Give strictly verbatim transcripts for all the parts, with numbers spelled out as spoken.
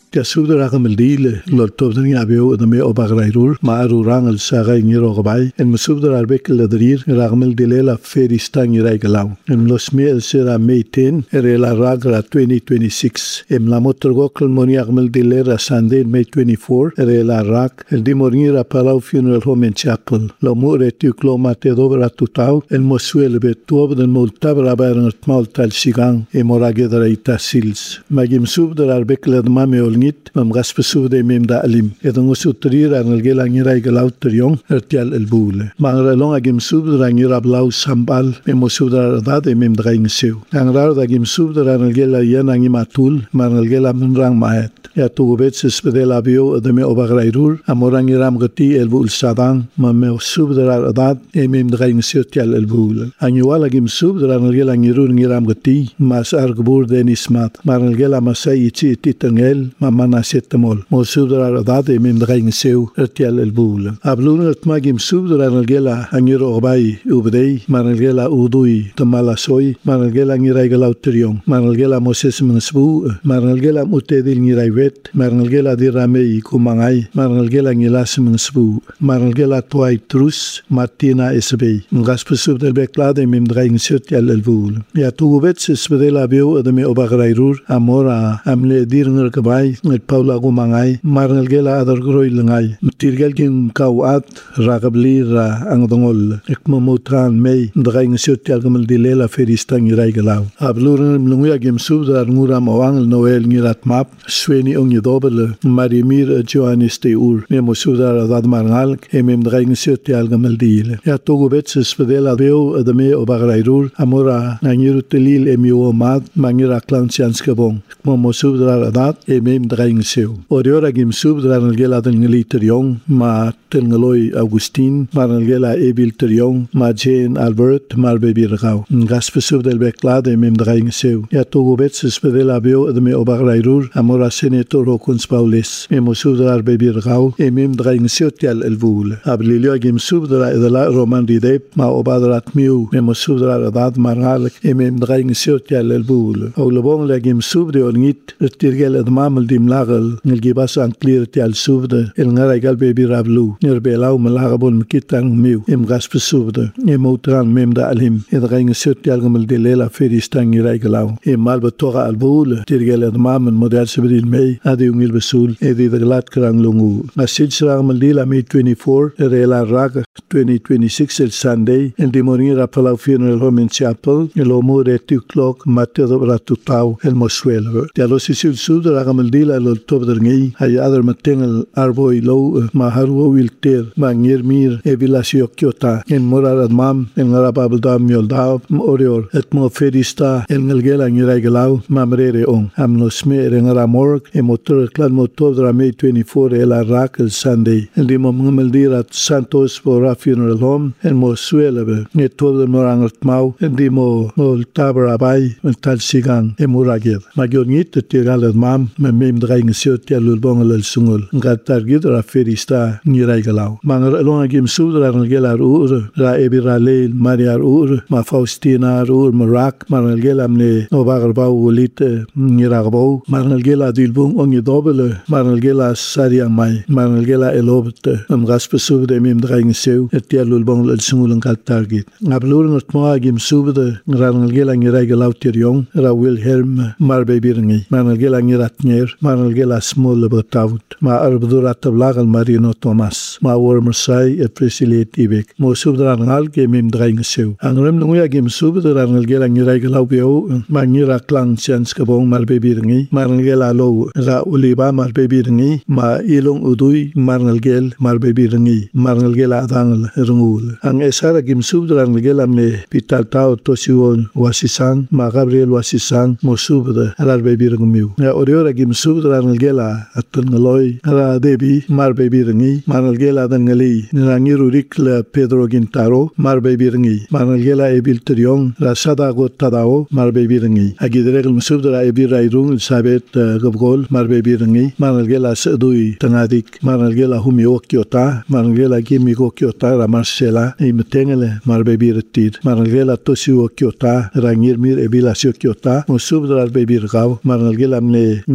tia subda rakamel dile lol tobdani abeo da me obagrairul ma arurang al saga ngiro gabay en musubda arbek ladrir rakamel dilela feristang irai galau en los me el sera meiten erela ragra twenty twenty-six em la motorgokl moni akmel dilera Sunday May twenty-four erela rak el dimornira palau funeral home and chapel lo mure tu klomate dobra tutau el mosuel bet tobden multabra bayran tmaltal sigang e moragedra itasils magim subda arbek ladma me olngit mam gasp subda mem da alim edon usutrir an gela ngirai galau triong ertial el bule mangra long agim subda ngira blau sambal mem subda da de mem draing seu angra da gim subda an gela yan angimatul man gela menrang maet ya tu bets spedela bio de me obagrairul amorang iram gati el bul sadang mam me subda da e mem draing seu tial el bule anywala gim subda an gela ngirun ngiram gati mas argbur denismat man gela masai ichi titangel mamana setamol mo subda da de mem draing seu tial el bule ablun atmagim subda an gela angiro obai ubdei man gela udui tamala soy man gela ngirai galau triong man gela moses mensbu man gela mutedil ngirai vet man gela dirame kumangai man gela ngilas mensbu man gela toy trus martina sb ngas subda beklade mem draing seu tial el bule ya tu vet spedela bio de me obagrairur amora amle dirnger kabay et paula gumangai marnal gela adar groy lengai tirgel kin kawat ragabli ra ang dongol ekmomutran mei draing sotial gamel dilela feristang irai galau ablur mlunguya gem subda ngura mawang noel ngirat map sweni ongi dobel marimir joanis te ur nemo subda dad marnal emem draing sotial gamel dile ya togo bet spedela bio de me obagrairur amora nangiru telil emio mad mangira clansians kabong mo subda dat emem draing seu oriora gim subda ngela den ngelitriong ma telngeloi augustin marngela ebil triong ma jane albert marbebi ragau ngas subda beklade emem draing seu ya togo bet spedela bio de me obagrairur amora senator okuns paules emo subda bebi ragau emem draing seu tial elvul ablilio gim subda de la roman ridep ma obadrat miu emo subda dat marnal emem draing seu tial elvul o lobong legim subda olngit tirgel admamel dim lagel ngilgibas an clear tial subda el ngarai gal bebi rablu nirbelau malagabon mkitang miu em gasp subda em outran mem da alim ed draing seu tial gamel delela feristang irai galau em malba toga albul tirgel admamel model subdil mei adi ungil besul edi de glat krang lungu masid srang maldila May twenty-four rela rag twenty twenty-six el Sunday en dimonira palau funeral home and chapel el omure two o'clock mateo ratutau el mosuelo tialo sisil subda gamel dila lol tobderngi hay other matengel arboi low maharu wilter mangir mir evilasio kyota en morarad mam en arababel dam yolda orior et mo ferista el ngelgela ngirai galau mamrere on amnos me en ramorg e motor clan motor May twenty-four el arak el Sunday el dimo ngmel dirat santos for a funeral home en mosuelo ne todo morangat mau en dimo mol tabra bai en tal sigang e muraged magionit tigal mam mem draing seu tialul bongel el sungul ngatar gidra ferista ngirai galau mangar longa gim sudra ngela ur ra ebirale maria ur ma faustina ur marak mangal gelamne obagar bau ulit ngiragbo mangal gela dilbung ongi dobele mangal gela saria mai mangal gela elobt am gasp subde mem draing seu tialul bongel el sungul ngatar git ngablur ngotma gim subde ngangal gela ngirai galau teriong ra wilhelm marbebirngi mangal gela ngiratner mangal gela smol betaut ma arbdurat tablagal marino thomas ma wormersai e presilet ibek mo subdran ngal ke mem draing seu angrem nguya gem subdran ngal gela ngirai galau bio ma ngira klang chance kabong marbebirngi mangal gela lo ra uliba marbebirngi ma ilong udui mangal gel marbebirngi mangal gela dangal rungul ang esara gem subdran ngal gela me pital tao tosiwon wasisang ma gabriel wasisang mo subda arbebirngi ya oriora gem subdran ngal gela atun ngaloi ra debi marbebirngi mangal gela dangali nirangiru rikla pedro gintaro marbebirngi mangal gela ebil triong la sada go tadao marbebirngi agidregel musubdra ebira irung sabet gobgol marbebirngi mangal gela sedui tangadik mangal gela humio kyota mangal gela gimi go kyota ra marcela imtengele marbebirtir mangal gela tosio kyota rangir mir ebilasio kyota musubdra bebirgau mangal gela ne ne other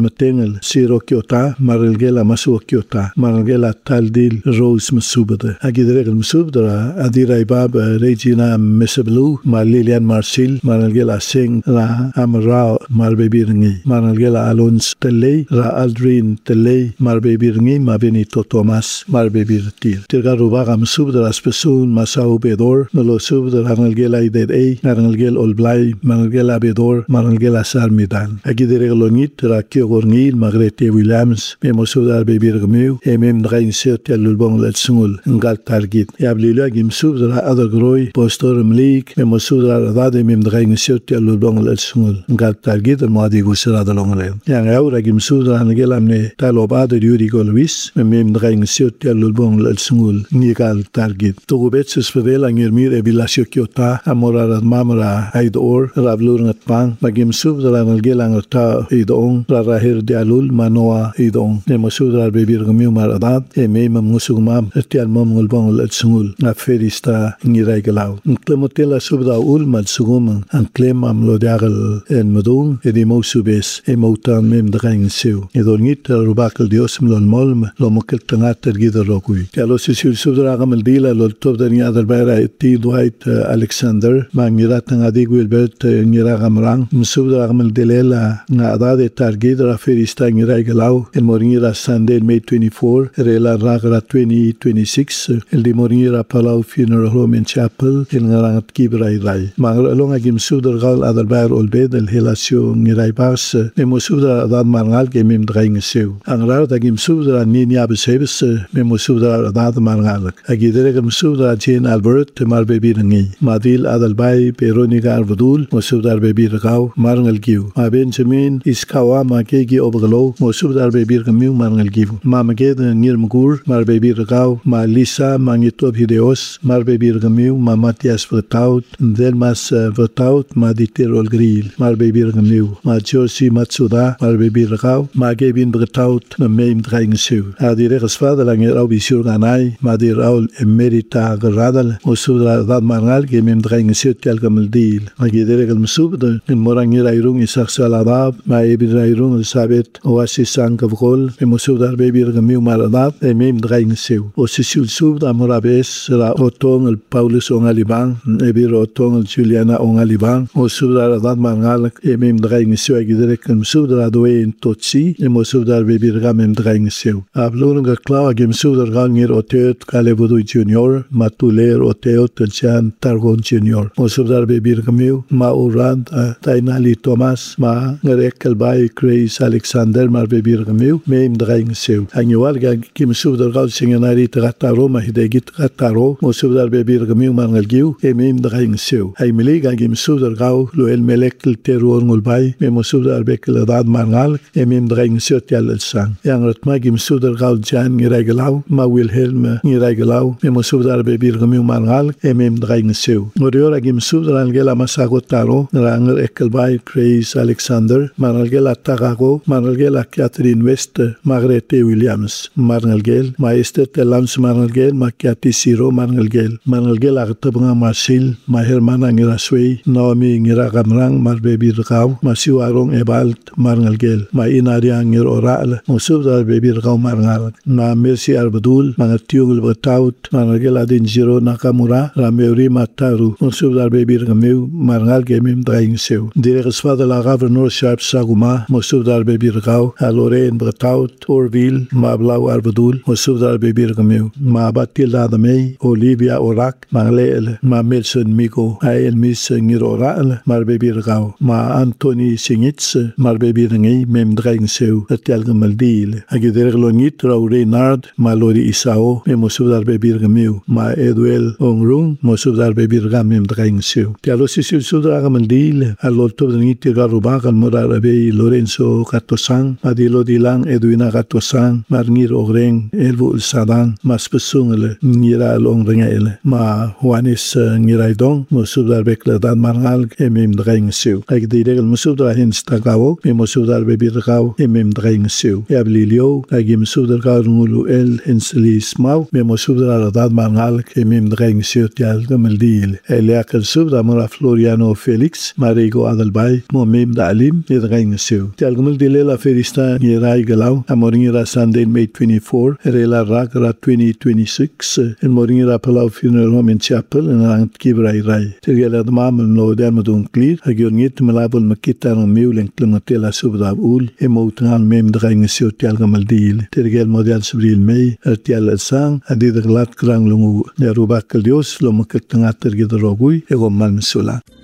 matengel siro kyota maralgela maso kyota maralgela taldil rose masubada agidreg masubda adira ibab regina mesablu mar Lilian Marcel maralgela sing ra amra mar bebirngi maralgela alons tele ra aldrin tele mar bebirngi ma benito Thomas mar bebirtir tirga rubaga masubda aspesun masau bedor no subda maralgela ide e maralgel olblai maralgela bedor maralgela sarmidan agidreg lonit ra kyogorngil magrete Williams memo subda bebirgmu emem drain sertel lulbong letsungul ngal target yablila gim subda adagroi postor mlik memo subda dade mem drain sertel lulbong letsungul ngal target madi gusra dalongle yang aura gim subda ngelamne talobad yuri golwis mem drain sertel lulbong letsungul ngal target tugubetsus fevela ngirmir ebilasio kyota amora mamra aidor ravlurnat pang magim subda ngelang ta idong rahir dialul manoa idong memo subda bebirgmu maradat emem musugmam etial momul bong letsungul na ferista ngirai galau nklemotela subda ul madsugum an klem am lodiagal en modung edimo subes emotan mem drain seu edonit rubakal dios mlon molm lo mokel tangat tergida rokui kalo sisul subda gamal dila lo tobdani adal bayra ti Dwight Alexander mangira tangadi Wilbert ngira gamrang subda gamal delela na adade targid ra ferista ngirai galau el moringira Sunday May twenty-fourth rela ragra twenty twenty-six el de moringira Palau Funeral Home and Chapel el ngarangat kibrai rai mangra longa gim subda gal adal bayr olbed el helasio ngirai bas memo subda adad mangal ke mem drain seu angrar da gim subda ninya besebes memo subda adad mangal agidere gim subda Jane Albert mar bebi ngi madil adal bay peronika arvudul mo subda bebi ragau marngal giu ma Benjamin iskawa ma kegi obgalo mo subda bebi gmu marngal giu ma maged ngir mgur mar bebi ragau ma Lisa mangitob hideos mar bebi gmu ma Matias Vertaut del mas Vertaut ma diterol grill mar bebi gmu ma Josie Matsuda mar bebi ragau ma Gavin Vertaut na meim drain seu adire gesvader langer au bisur ganai ma dir aul emerita gradal mo subda dad mangal ke mem drain seu tel kamel deal agidere gam subda in morangira irung isak saladab ma ebira irung sabet oasis sang kavgol mo subda bebi gmu maradab mem drain seu o sisul subda morabes la otong el Paulus ongalibang ebir otong el Juliana ongalibang o subda dad mangal mem drain seu agidere gam subda doe totsi mo subda bebi gam mem drain seu ablun ga klawa gem subda gangir otet kalebudu junior matuler oteot chan targon junior mo subda bebi gmu ma urand tainali Thomas ma ngerekel bay Grace Alexander mar bebi gmu mem drain seu anyual ga gem subda gal singanari trataro ma hidegit trataro mo subda bebi gmu marngal giu mem drain seu ay mili ga gem subda gal lo el melek teror ngul bay mem subda bekel dad marngal mem drain seu tel sang yang ratma gem subda gal jan ngiregalau ma Wilhelm ngiregalau mem subda bebi gmu marngal mem drain seu moriora gem subda ngela masagotaro ranger ekel bay Grace Alexander marngal tagago marngal Catherine West Margaret Williams marngal maester telams marngal makiati siro marngal marngal agtabanga Marcel ma Hermana ngiraswe Naomi ngiragamrang mar bebi rgau ma siwarong ebalt marngal ma inaria ngir oral mo subda bebi rgau marngal na Mercy Arbadul mangatiung betaut marngal adin jiro Nakamura Rameuri Mataru mo subda bebi rgau marngal gemim drain seu direk sfada la governor Sharp Saguma mo subda bebi rgau Lorraine betaut Orville ma Blau Arbadul mo subda bebi rgau ma Batilda Damei Olivia Orak mangleel ma Melson Migo ayel mis ngir oral mar bebi rgau ma Anthony Singitz mar bebi ngi mem drain seu tel gamaldil agidere lonit Raul Reynard ma Lori Isao mem subda bebi rgau ma Eduel Ongrung mo subda bebi rgau mem drain seu telo sisul subda gamaldil alol to ngi tigaruba kan morarabe Lorenzo Katosang ma dilo dilang Edwina Katosang mar ngir ogreng elvu sadan mas pesungele ngira long rengele ma Juanis ngiraidong mo subda bekla dan marngal emem drain seu agidere mo subda hin stagawo mem subda bebi rgau emem drain seu yablilio agim subda garngulu el ensli smau mem subda dan marngal emem drain seu tial gamaldil eliakal subda mora Floriano Felix marigo adalbay mo mem dalim drain seu tial Ragamel dilela ferista ngirai galau. Amoringira Sunday May twenty-fourth. Rela Rakra twenty twenty-six. En moringira Palau Funeral Home and Chapel. En rang kibrai rai. Tergela dmamel no dermadung clear. Agior ngit melabel makita no miulen klimatela subdab ul. Emotan mem drang sio tialgamal deal. Tergel model Sabril May. Artial sang. Adid glat krang lungu. Nerubakal Dios lo makatngater gidrogui. Ego mal misula.